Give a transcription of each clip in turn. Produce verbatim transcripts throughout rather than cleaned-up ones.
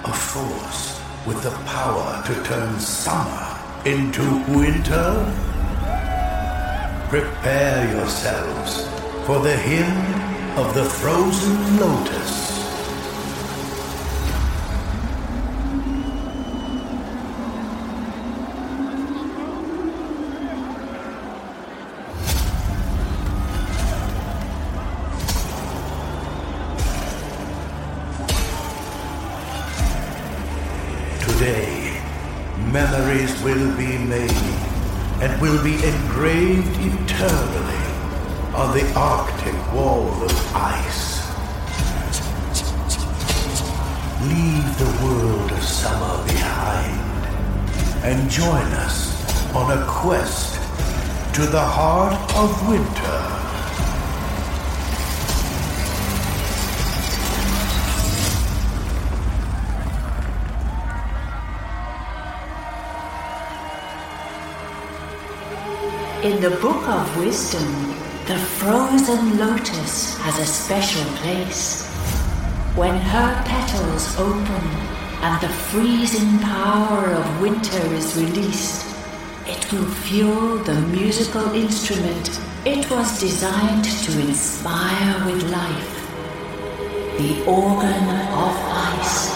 A force with the power to turn summer into winter? Prepare yourselves for the hymn of the frozen lotus. Today, memories will be made and will be engraved eternally on the Arctic wall of ice. Leave the world of summer behind and join us on a quest to the heart of winter. In the Book of Wisdom, the frozen lotus has a special place. When her petals open and the freezing power of winter is released, it will fuel the musical instrument it was designed to inspire with life, the organ of ice.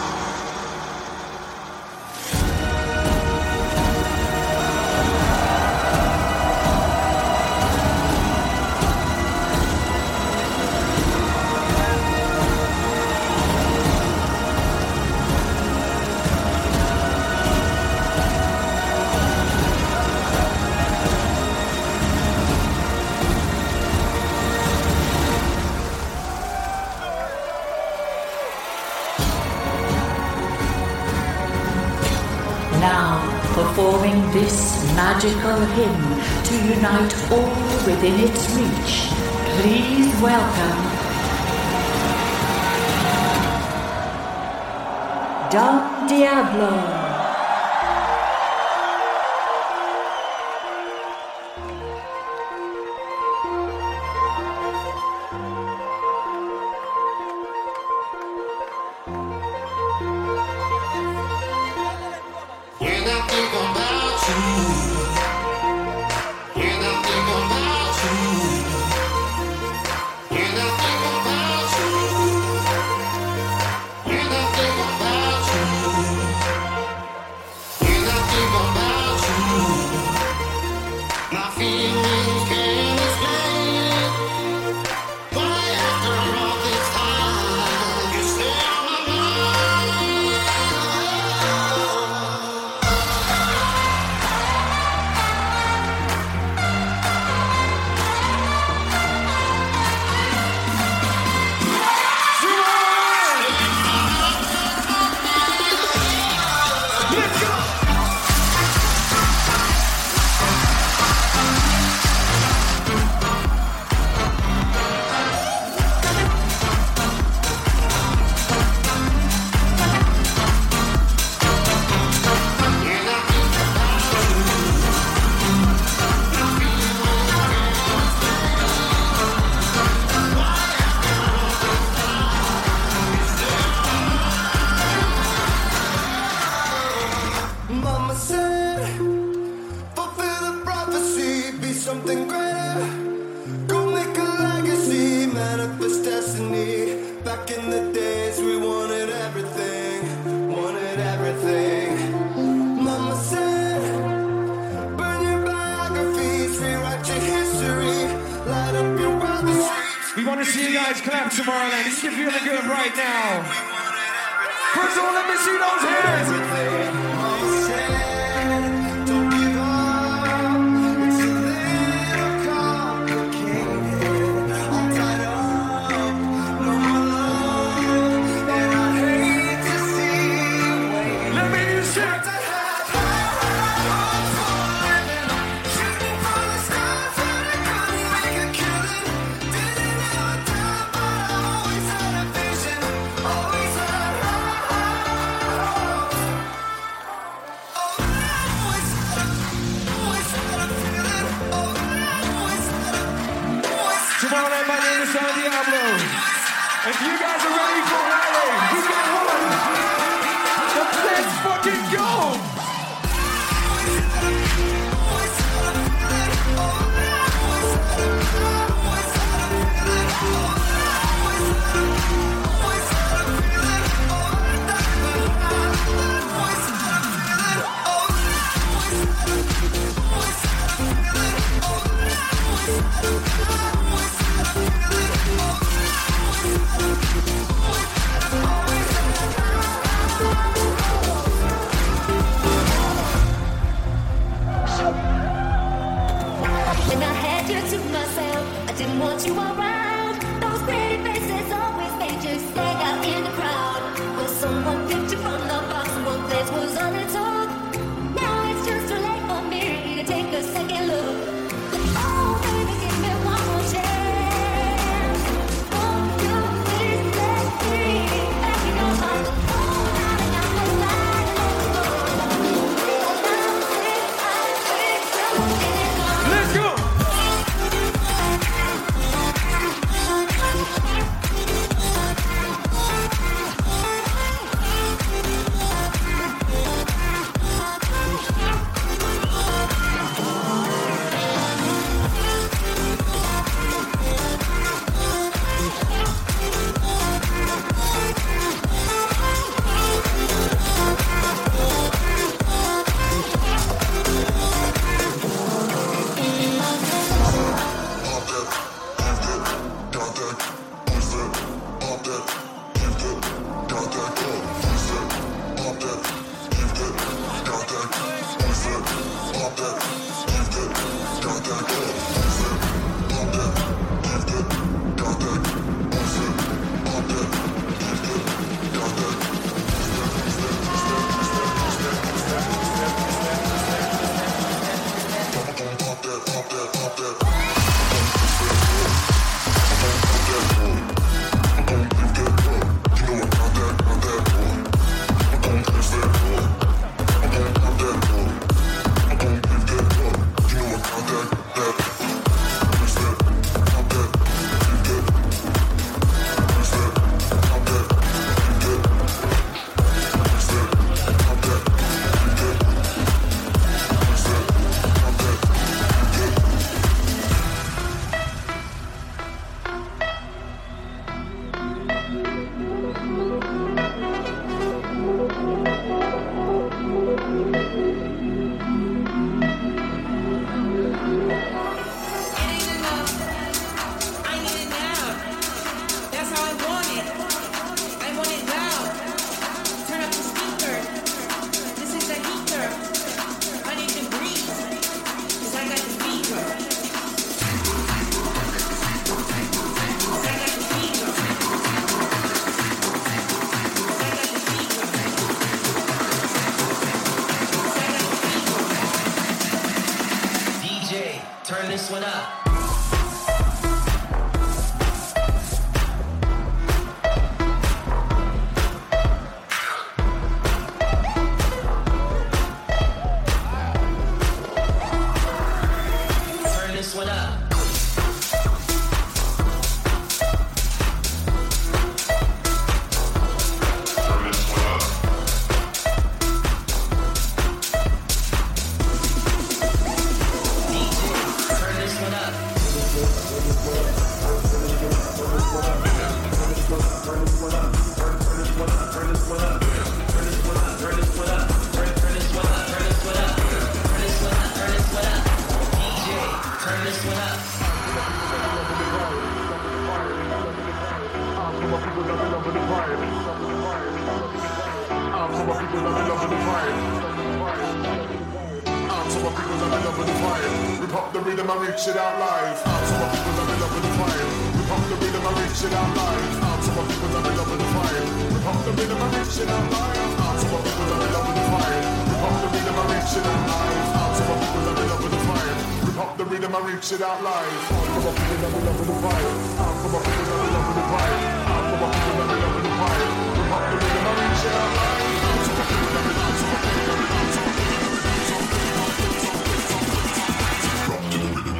Performing this magical hymn to unite all within its reach, please welcome Don Diablo. Tomorrow night, if you're feeling good right now. First of all, let me see those hands. this one up. It out live. Come on, people that we love with the vibe. Come on, people that we love with the vibe. Come on, people that we love with the vibe. Rip up the rhythm and reach it out live. Come on, people that we love with the vibe. Drop to the rhythm.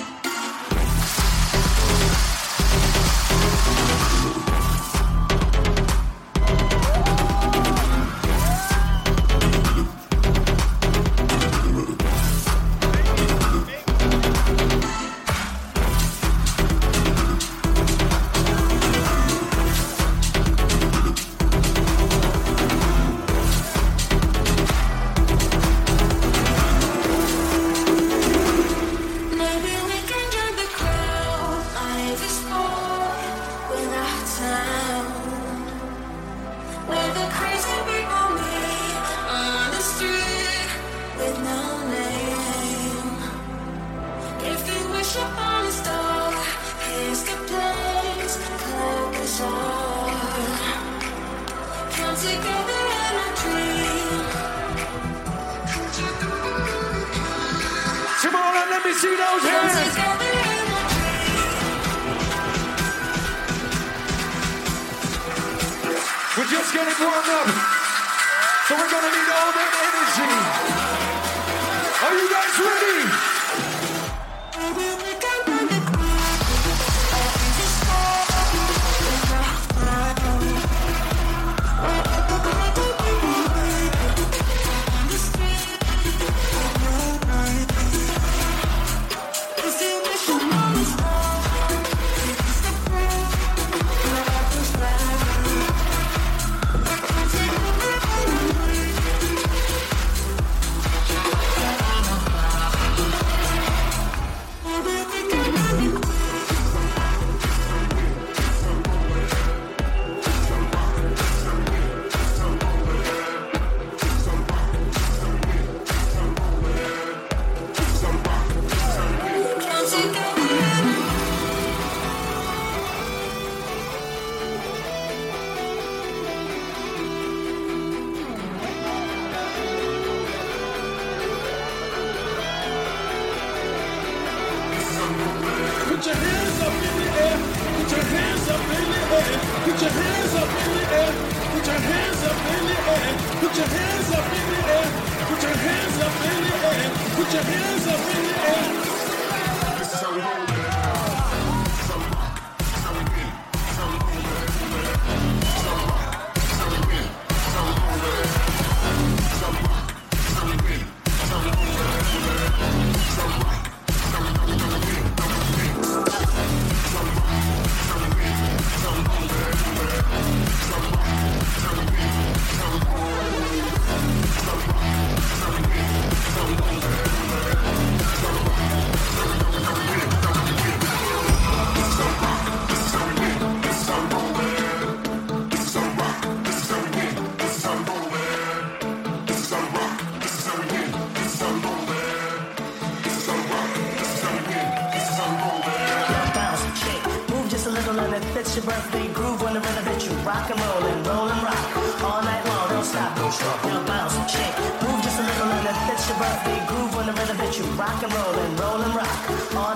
It's your birthday groove on the rhythm that you rock and roll and roll and rock all night long. Don't stop, don't stop. Now bounce, shake, move just a little and it's your birthday groove on the rhythm that you rock and roll and roll and rock all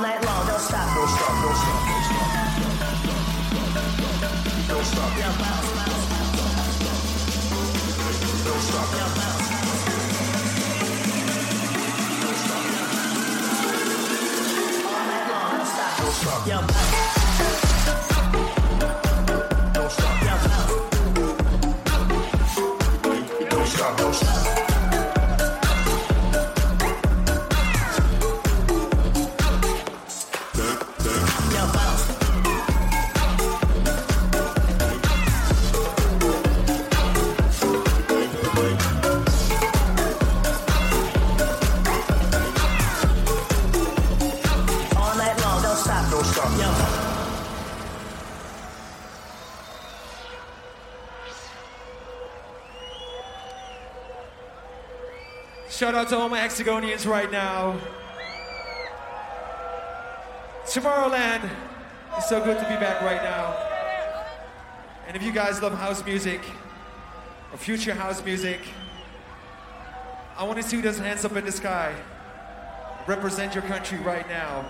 Shout out to all my Hexagonians right now. Tomorrowland, it's so good to be back right now. And if you guys love house music, or future house music, I want to see those hands up in the sky. Represent your country right now.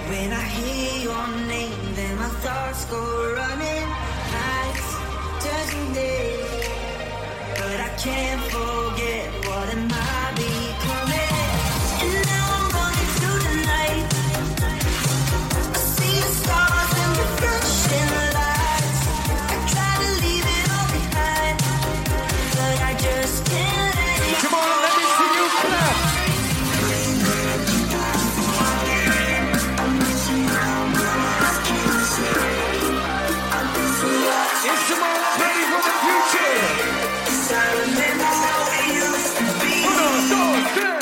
When I hear your name, then my thoughts go running. Nights turn to days, but I can't forget what am I becoming. And now I'm running through the night. I see the stars and the flashing lights. I try to leave it all behind, but I just can't anymore. Come on, let me see you clap. It's tomorrow, ready for the future. I remember how we used to be. Uno, dos, tres.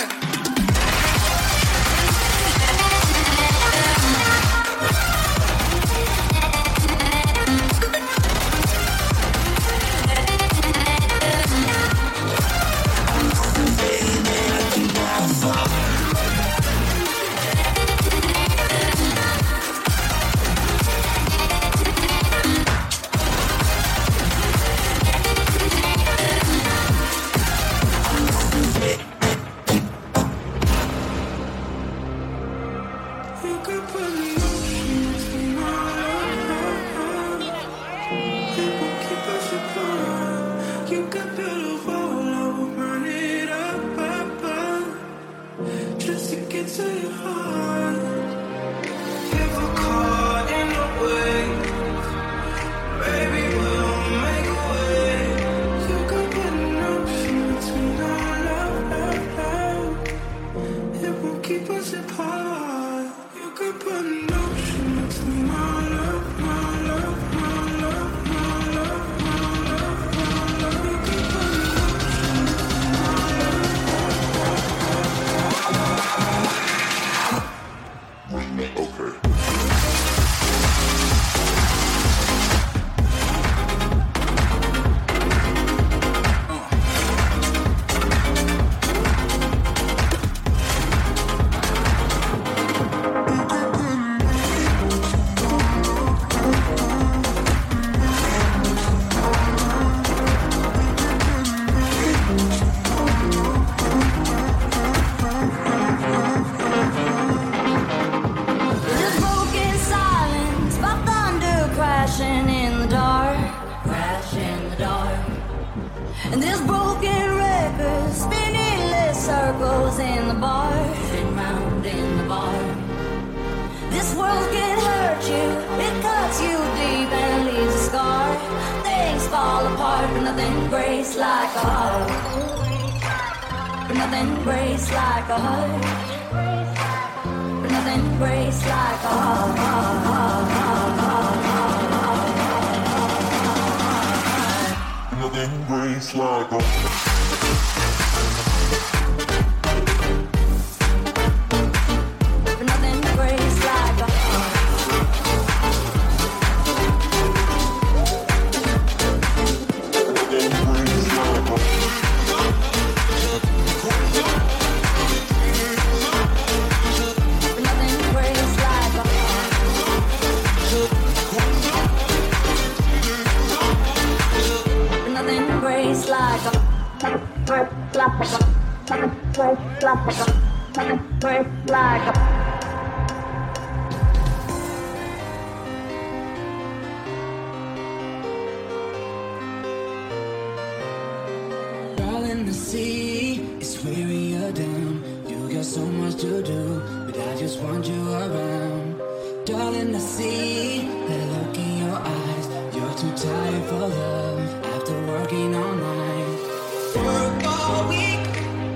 Darling, the sea is wearing you down. You got so much to do, but I just want you around. Darling, I see that look in your eyes. You're too tired for love after working all night. Work all week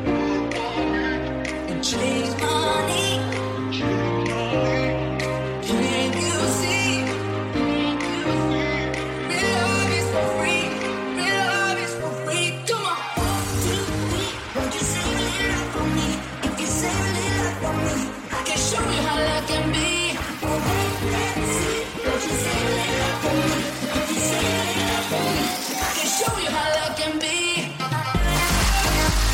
and chase money. Can't you see? Real love is for free. Real love is for free. Come on. One, two, three. Won't you say a little for me? If you say a little for me, I can show you how love can be. Oh, let's see. Won't you say a little for me? If you say a little for me, I can show you how love can be.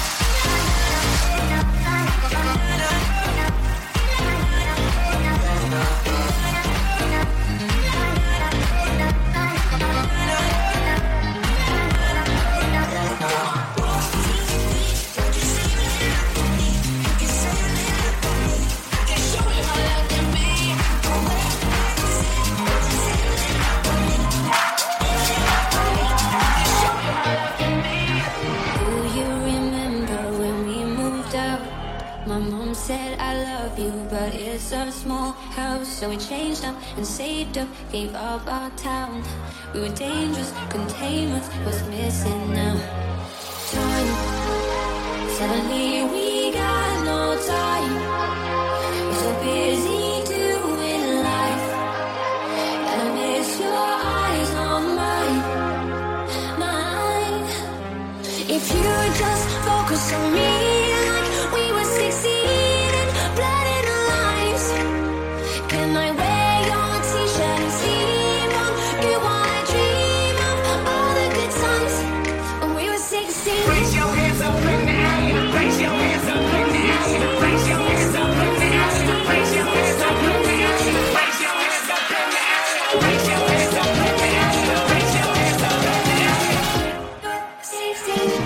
but it's a small house. So we changed up and saved up, gave up our town. We were dangerous, containment was missing now. Time, suddenly we got no time. We're so busy doing life, and I miss your eyes on mine, mine. If you would just focus on me like we were succeeding, blood in our lives. Can I wear your t-shirt and sleep on you while I dream of all the good times when we were sixteen? Raise your hands up in the air. Raise your hands up in the air. Raise your hands up in the air. Raise your hands up in the air. Raise your hands up in the air. Raise your hands up in the air. Raise your hands up in the air. sixteen.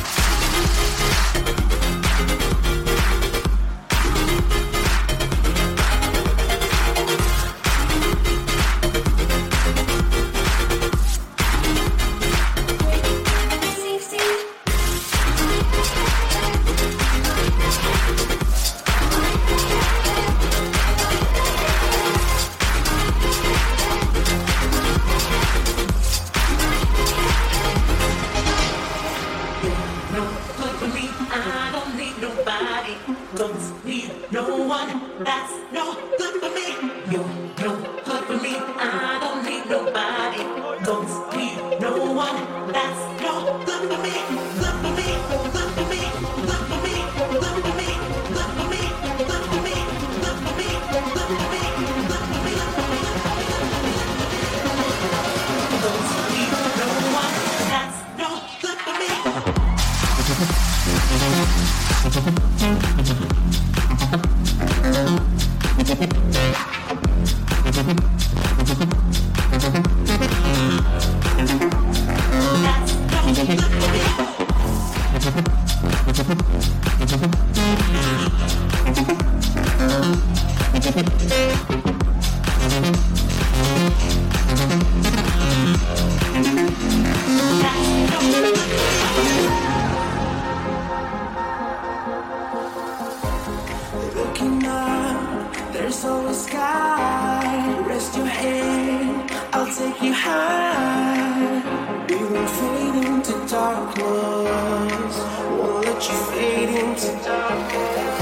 Looking up, there's always sky. Rest your head, I'll take you high. We won't fade into darkness. Won't let you fade into darkness.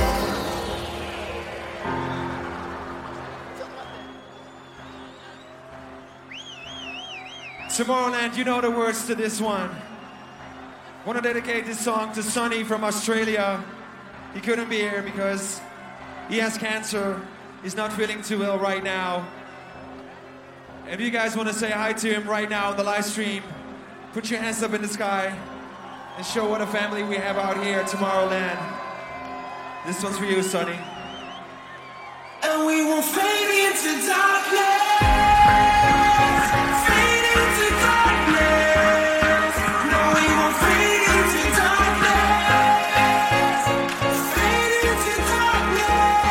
Tomorrowland, you know the words to this one. Want to dedicate this song to Sonny from Australia. He couldn't be here because he has cancer. He's not feeling too well right now. If you guys want to say hi to him right now on the live stream, put your hands up in the sky and show what a family we have out here at Tomorrowland. This one's for you, Sonny. And we won't fade into darkness. Fade into darkness. No, we won't fade into darkness. Fade into darkness.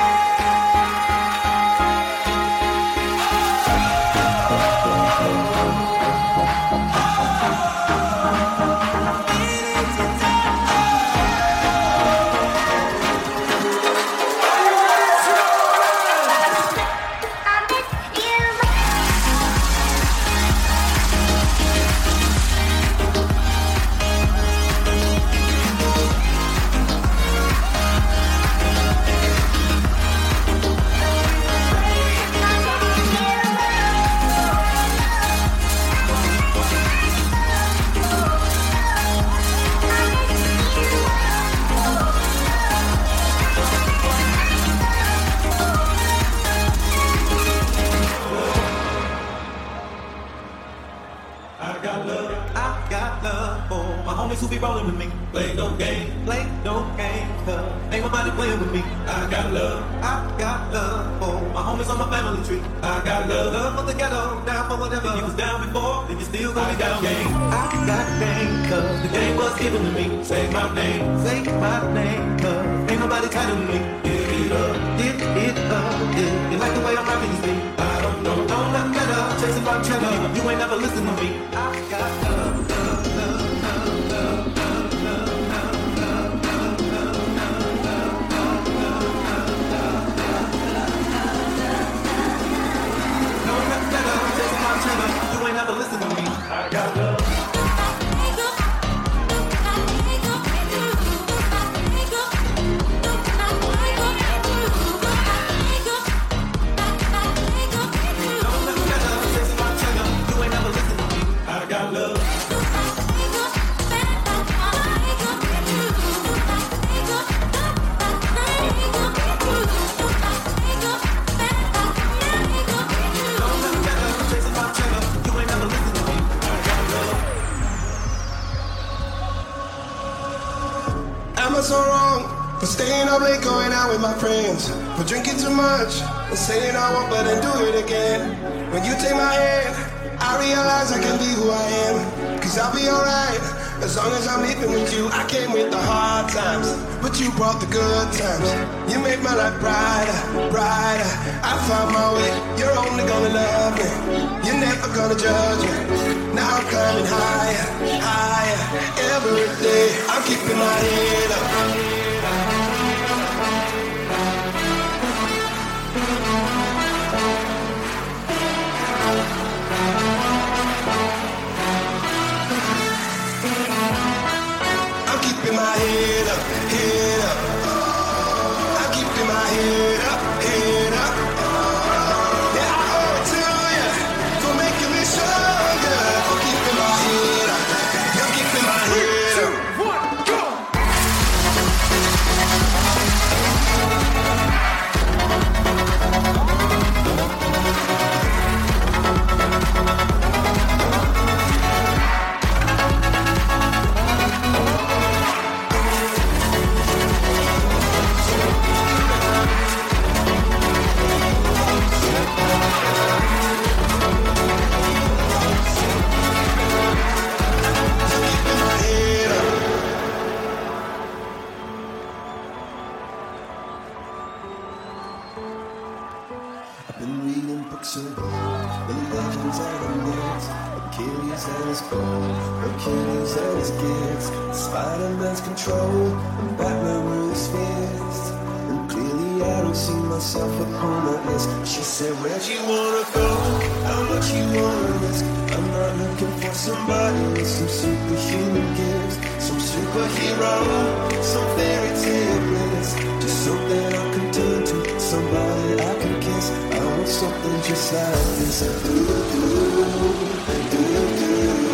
Who be rolling with me? Play no game, play no game, cause ain't nobody playing with me. I got love, I got love for my homies on my family tree. I got love, love for the ghetto, down for whatever. If you was down before, then you still gonna be down. Game, I got game, cause the game was given to me. Say my name, say my name, cause ain't nobody tighter than me. Give it up, give it up, yeah. You like the way I'm rocking this beat? I don't know, don't let better, chasing my cheddar. You ain't never listen to me. I got love, love, love. staying up late, going out with my friends, for drinking too much and saying I won't, but then do it again. When you take my hand, I realize I can be who I am. Cause I'll be alright as long as I'm living with you. I came with the hard times, but you brought the good times. You made my life brighter, brighter. I found my way. You're only gonna love me. You're never gonna judge me. Now I'm climbing higher, higher. Every day I'm keeping my head up. Keeping my head up, head up. I'm keeping my head up, head up. Yeah, I owe it to you for making me stronger. For keeping my head up, you're keeping my head up. Three, two, one, go! Achilles and his gifts, Spider-Man's control, and Batman with his fists. And clearly I don't see myself upon that list. She said, where'd you wanna go? How much you wanna risk? I'm not looking for somebody with some superhuman gifts, some superhero, some fairy tale bliss. Just something I can turn to, somebody I can kiss. I want something just like this. Do do do do.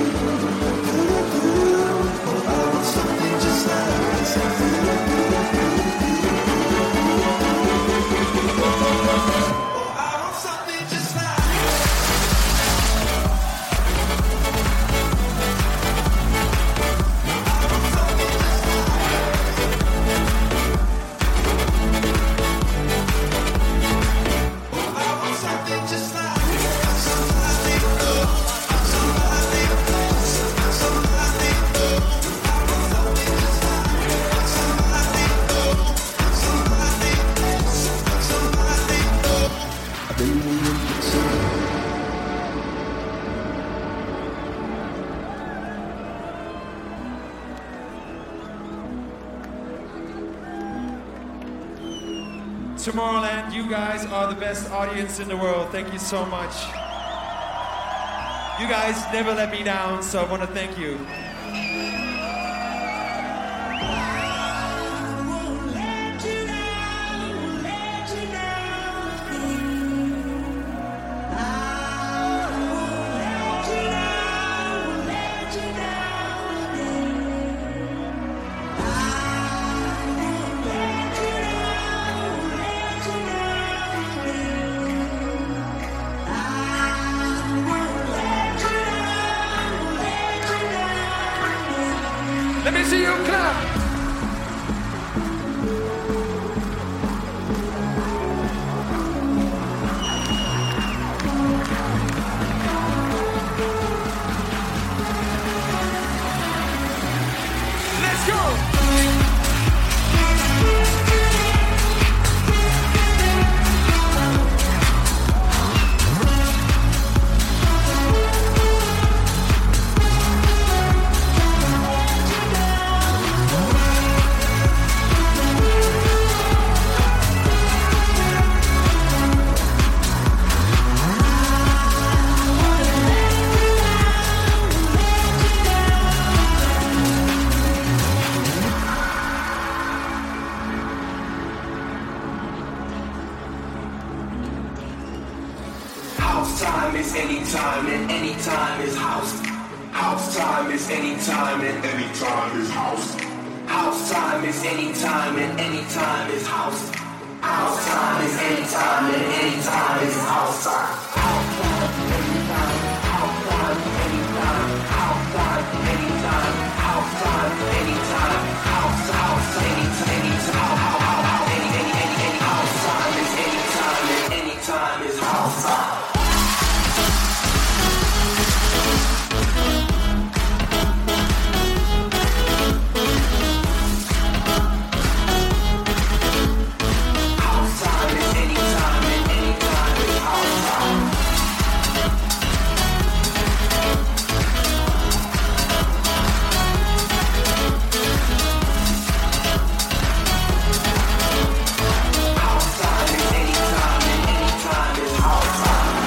Something just like this. Oh, I want something just like Oh, I want something just like Tomorrowland, you guys are the best audience in the world. Thank you so much. You guys never let me down, so I want to thank you. Let me see you clap. Let's go. Time is anytime and anytime is house. House time is anytime and anytime is house. House time is anytime and anytime is house. House time is anytime and anytime is house time. House time anytime. House time anytime. House time anytime. House time anytime. House house anytime. Anytime. house time. House time is anytime and anytime is house time. House time is anytime and anytime is house time.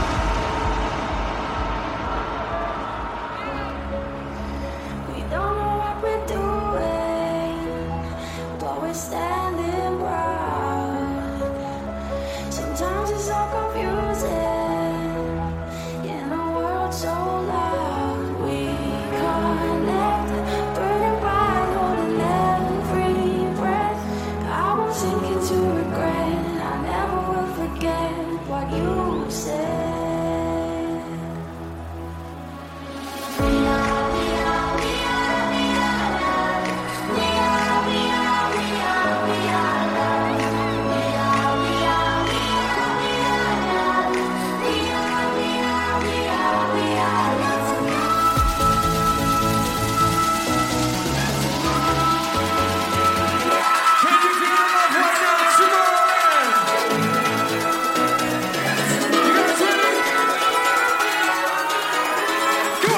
We don't know what we're doing, but we're standing proud. Sometimes it's so confusing in a world so loud. We connect, burning bright, holding every breath. I won't sink into regret, and I never will forget what you said. We are, we are, we are, we are love. We are, we are, we are, we are love. We are, we are, we are, we are love. We are, we are, we are, we are love. Can you give it up right now, Tomorrowland? You guys ready? Go!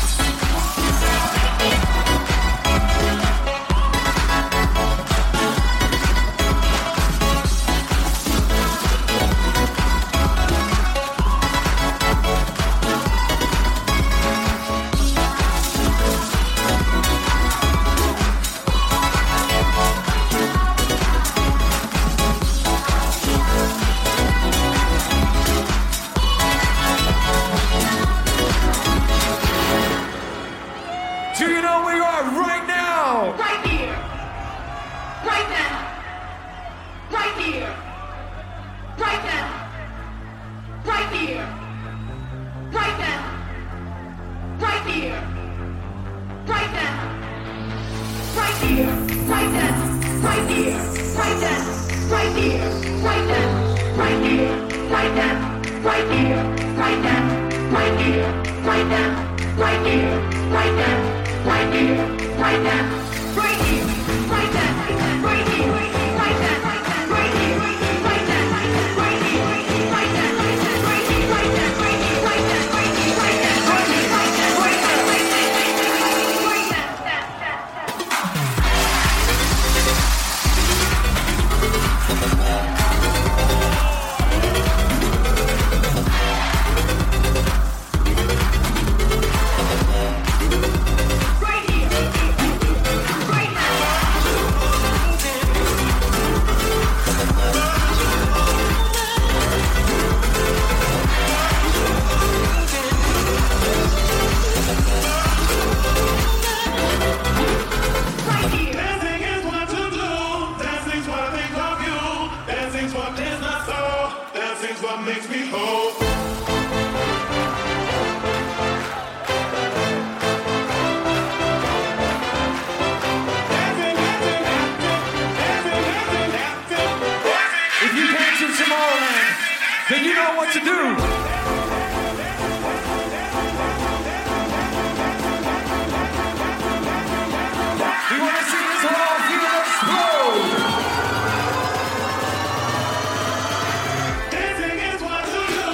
Do you know where you are right now? Right here. Right now. Right here. Right now. Right here. Right now. Right here. Right now. Right here. Right now. Right here. Right now. Right here. Right now. Right here. Right now. Right here. Right now. Right here. Right now. Right here. Right now. Right here, right now, right here, right now, right here, right now, right here, right now, right here, right now, right here, right now, right here, right now, right here, right now, right here, right now, right here, right now, right Dancing is what to do. Dancing's what I think of you. Dancing's what is my soul. Dancing's what makes me whole. Dancing, dancing, dancing, dancing, dancing, dancing, dancing. If you came to Tomorrowland, then you know what to do. We want to see this whole field explode. Dancing is what to do.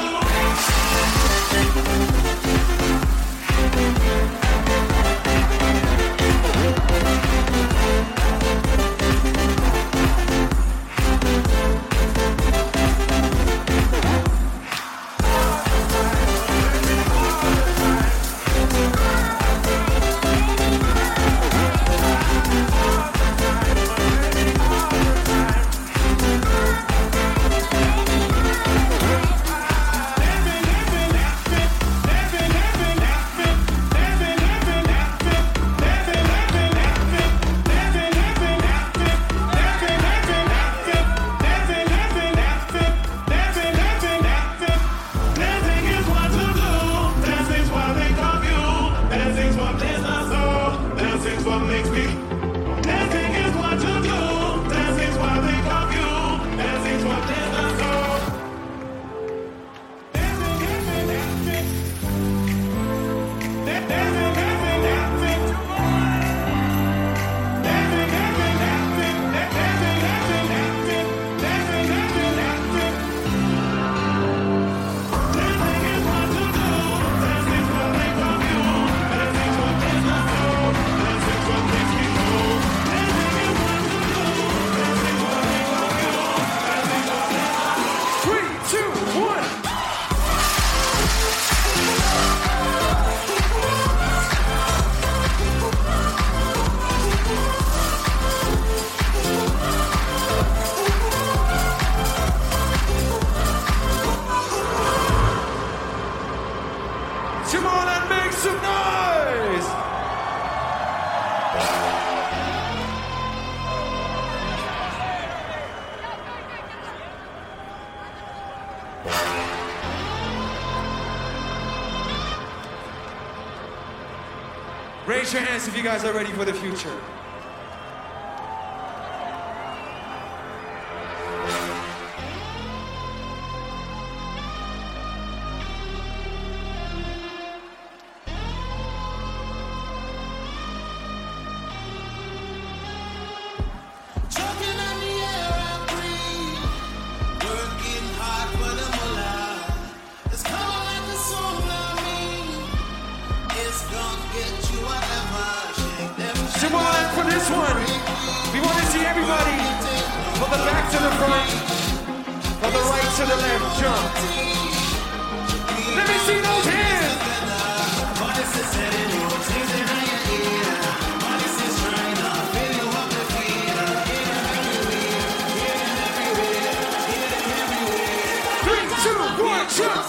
Raise your hands if you guys are ready for the future. Tomorrowland for this one. We want to see everybody from the back to the front, from the right to the left, jump. Let me see those hands. Three, two, one, jump.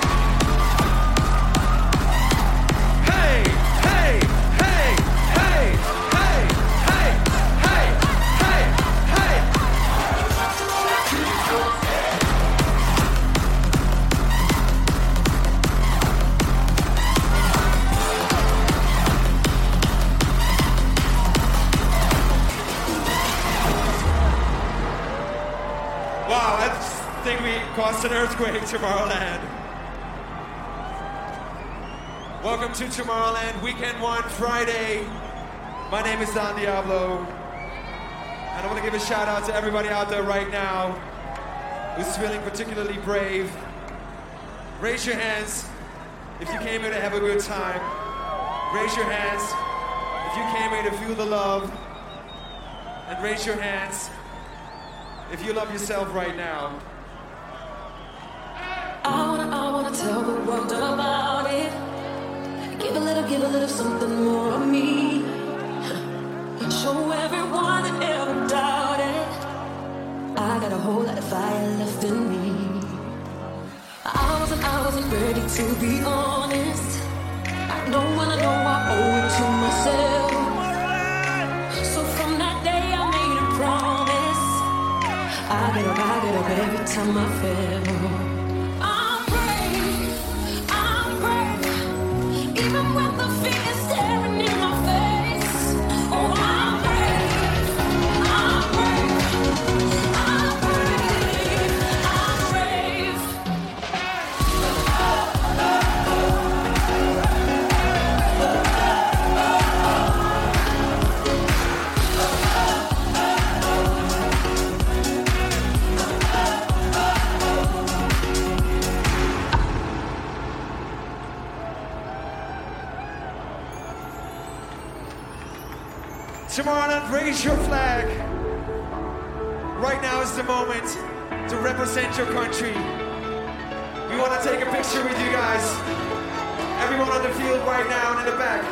Wow, I think we caused an earthquake, Tomorrowland. Welcome to Tomorrowland, weekend one, Friday. My name is Don Diablo. And I want to give a shout out to everybody out there right now who's feeling particularly brave. Raise your hands if you came here to have a good time. Raise your hands if you came here to feel the love. And raise your hands if you love yourself right now. I wanna, I wanna tell the world about it. Give a little, give a little something more of me. Show everyone that ever doubted. I got a whole lot of fire left in me. I wasn't, I wasn't ready to be honest. I know when I know I owe it to myself. So from that day I made a promise. I get up, I get up every time I fail. I'm brave, I'm brave, even when the fear is staring in my face. Oh, I'm brave, I'm brave, I'm brave, I'm brave. Tomorrowland, raise your flag. Right now is the moment to represent your country. We want to take a picture with you guys. Everyone on the field right now and in the back.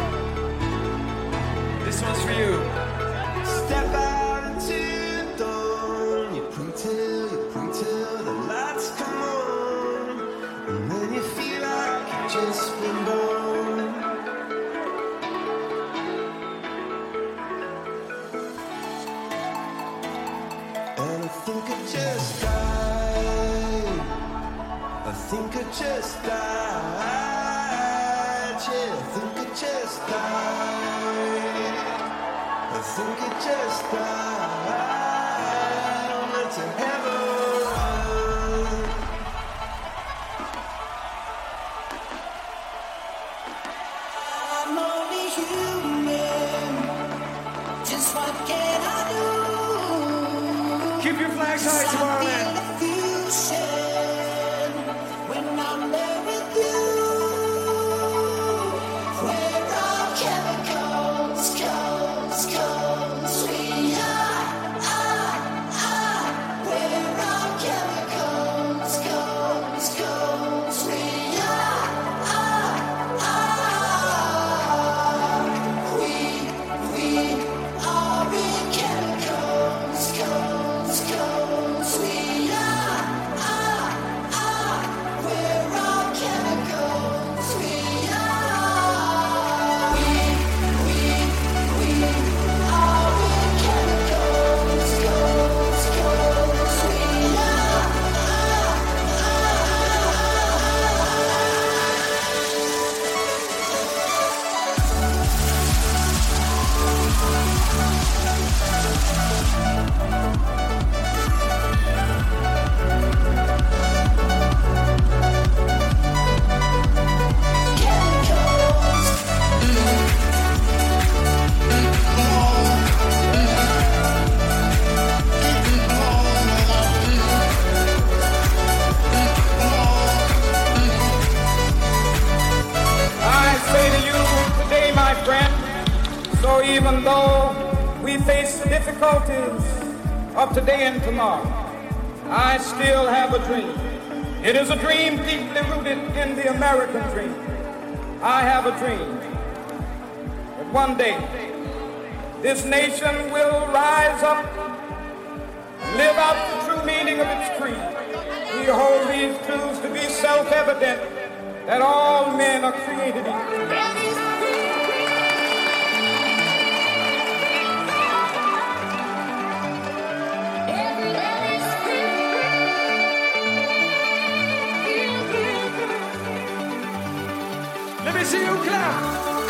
This one's for you. Step out into the dawn. You pray till, you pray till the lights come on. And then you feel like you've just been born. And I think I just died. I think I just died. Yeah, I think I just died. I think it just died. On to heaven. I'm only human. Just what can I do? Keep your flags high, Tomorrowland. When I'm there with you, where our chemicals, comes, comes, we are. even though we face the difficulties of today and tomorrow, I still have a dream. It is a dream deeply rooted in the American dream. I have a dream that one day this nation will rise up, live out the true meaning of its creed. We hold these truths to be self-evident, that all men are created equal. Let me see you clap.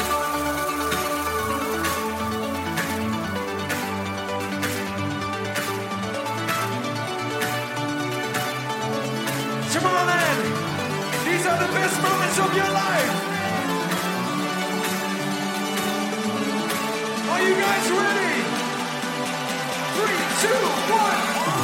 Tomorrowland, these are the best moments of your life. Are you guys ready? Three, two, one.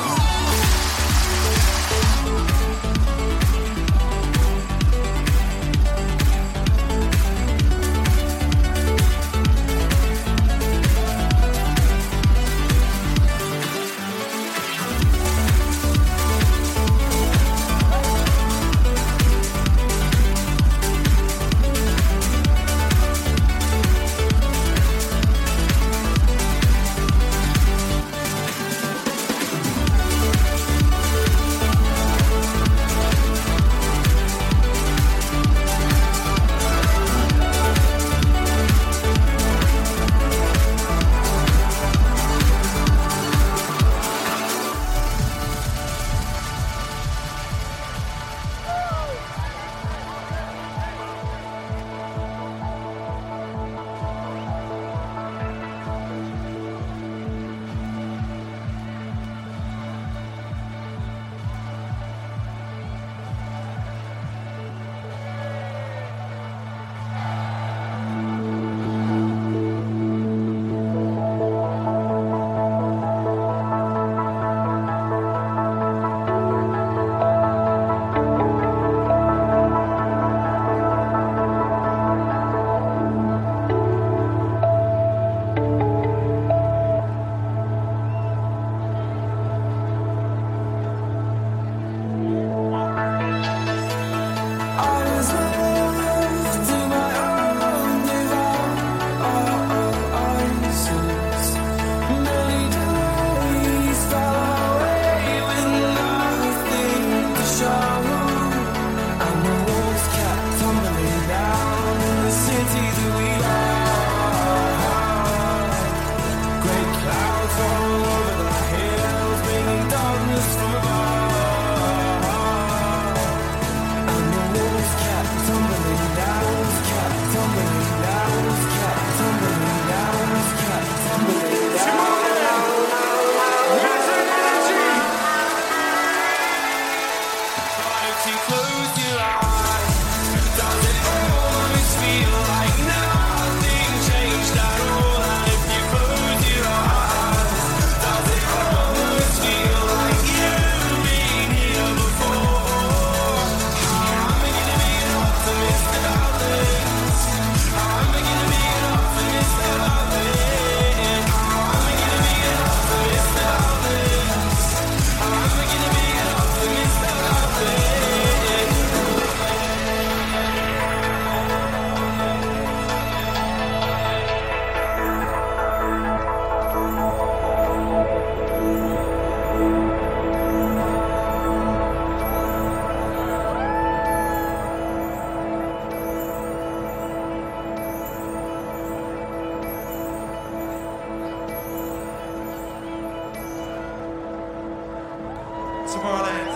Tomorrowland.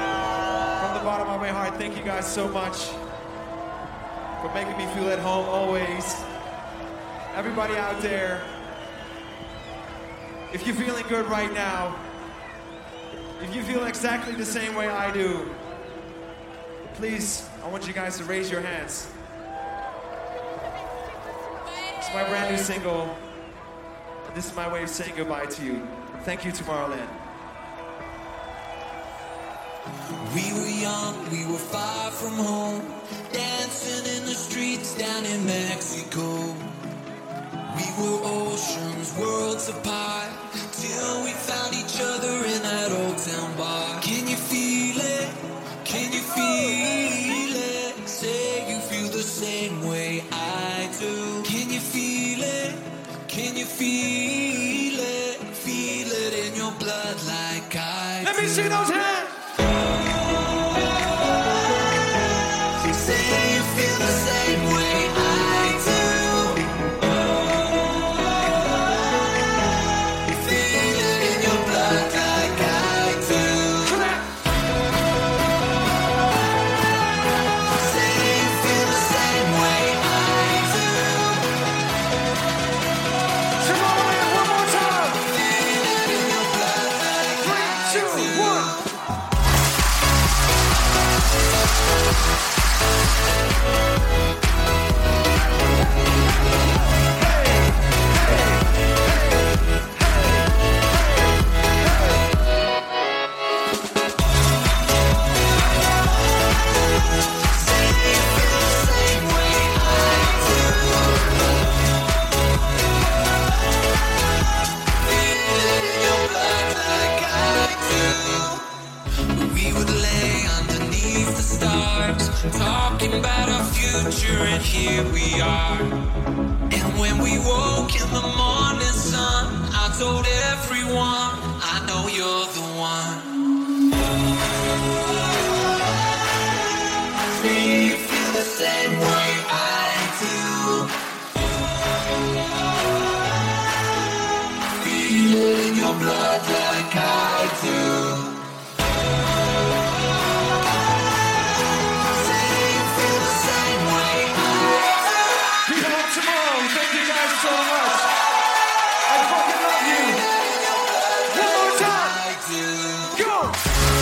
From the bottom of my heart, thank you guys so much for making me feel at home always. Everybody out there, if you're feeling good right now, if you feel exactly the same way I do, please, I want you guys to raise your hands. It's my brand new single, and this is my way of saying goodbye to you. Thank you, Tomorrowland. We were young, we were far from home, dancing in the streets down in Mexico. We were oceans, worlds apart, till we found each other in that old town bar. Can you feel it? Can you feel it? Say you feel the same way I do. Can you feel it? Can you feel it? Feel it in your blood like I do. Let me see those hands. Say you feel the same way I do. Feel it in your blood like I do. Say you feel the same way I do. Tomorrow, one more time. Feel it in your blood like I do. Three, two, one. Talking about our future, and here we are. And when we woke in the morning sun, I told everyone, I know you're the one. Do you feel the same way I do? Feel it in your blood like I do. Thank you guys so much. I fucking love you. One more time. Go.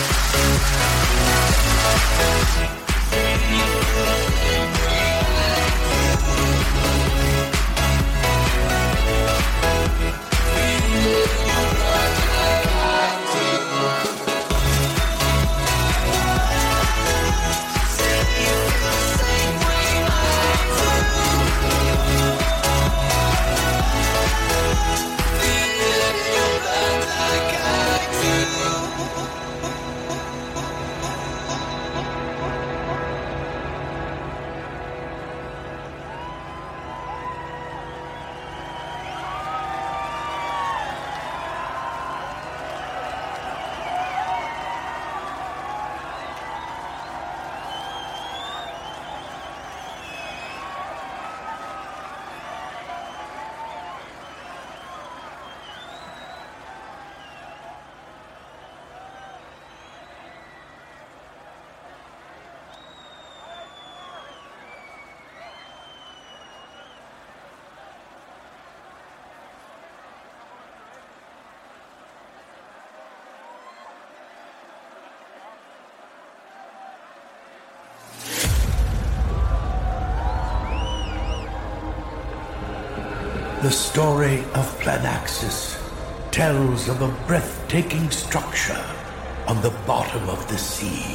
The story of Planaxis tells of a breathtaking structure on the bottom of the sea.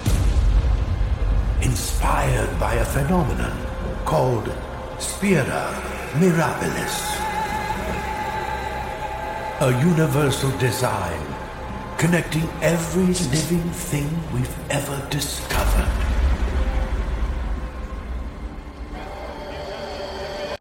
Inspired by a phenomenon called Spira Mirabilis. A universal design connecting every living thing we've ever discovered.